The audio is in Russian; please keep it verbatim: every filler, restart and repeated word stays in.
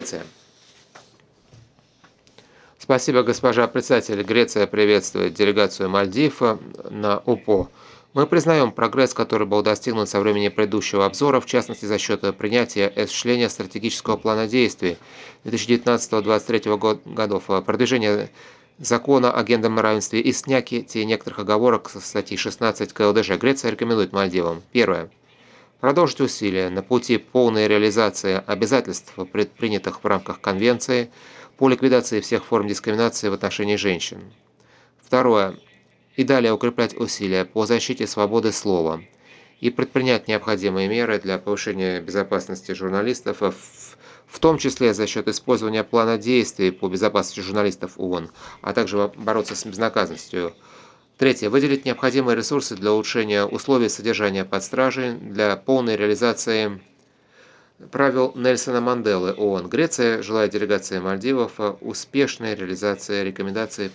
Греция. Спасибо, госпожа председатель. Греция приветствует делегацию Мальдив на УПО. Мы признаем прогресс, который был достигнут со времени предыдущего обзора, в частности за счет принятия и осуществления стратегического плана действий две тысячи девятнадцатого — две тысячи двадцать третьего годов, продвижение закона о гендерном равенстве и снятие некоторых оговорок со статьи шестнадцать ка эл дэ жэ. Греция рекомендует Мальдивам. Первое. Продолжить усилия на пути полной реализации обязательств, предпринятых в рамках Конвенции по ликвидации всех форм дискриминации в отношении женщин. Второе. И далее укреплять усилия по защите свободы слова и предпринять необходимые меры для повышения безопасности журналистов, в том числе за счет использования плана действий по безопасности журналистов ООН, а также бороться с безнаказанностью. Третье. Выделить необходимые ресурсы для улучшения условий содержания под стражей для полной реализации правил Нельсона Манделы ООН. Греция желает делегации Мальдивов успешной реализации рекомендаций